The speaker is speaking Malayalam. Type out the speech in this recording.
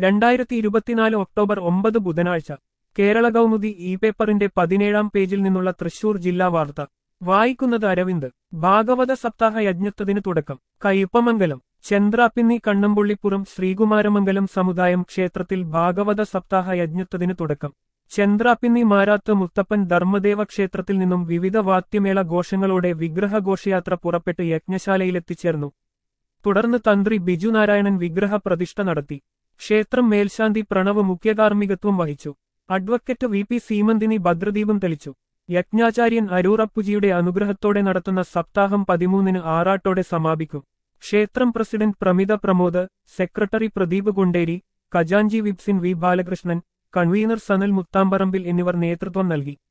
2024 ഒക്ടോബർ 9 ബുധനാഴ്ച കേരള കൗമുദി ഇ പേപ്പറിന്റെ 17-ാം പേജിൽ നിന്നുള്ള തൃശൂർ ജില്ലാ വാർത്ത വായിക്കുന്നത് അരവിന്ദ്. ഭാഗവത സപ്താഹ യജ്ഞത്തിന് തുടക്കം. കയ്പമംഗലം. ചന്ദ്രാപ്പിന്നി കണ്ണമ്പുള്ളിപ്പുറം ശ്രീകുമാരമംഗലം സമുദായം ക്ഷേത്രത്തിൽ ഭാഗവത സപ്താഹ യജ്ഞത്തിന് തുടക്കം. ചന്ദ്രാപ്പിന്നി മാരാത്ത് മുത്തപ്പൻ ധർമ്മദേവ ക്ഷേത്രത്തിൽ നിന്നും വിവിധ വാദ്യമേള ഘോഷങ്ങളോടെ വിഗ്രഹഘോഷയാത്ര പുറപ്പെട്ട് യജ്ഞശാലയിലെത്തിച്ചേർന്നു. തുടർന്ന് തന്ത്രി ബിജു നാരായണൻ വിഗ്രഹ പ്രതിഷ്ഠ നടത്തി. ക്ഷേത്രം മേൽശാന്തി പ്രണവ് മുഖ്യകാർമ്മികത്വം വഹിച്ചു. അഡ്വക്കറ്റ് വി പി സീമന്തിനി ഭദ്രദീപം തെളിച്ചു. യജ്ഞാചാര്യൻ അരൂർ അപ്പുജിയുടെ അനുഗ്രഹത്തോടെ നടത്തുന്ന സപ്താഹം 13-ന് ആറാട്ടോടെ സമാപിക്കും. ക്ഷേത്രം president Pramitha Pramod, secretary Pradeep ഗുണ്ടേരി, ഖജാൻജി വിപ്സിൻ V Balakrishnan, convener Sanal മുത്താമ്പറമ്പിൽ എന്നിവർ നേതൃത്വം നൽകി.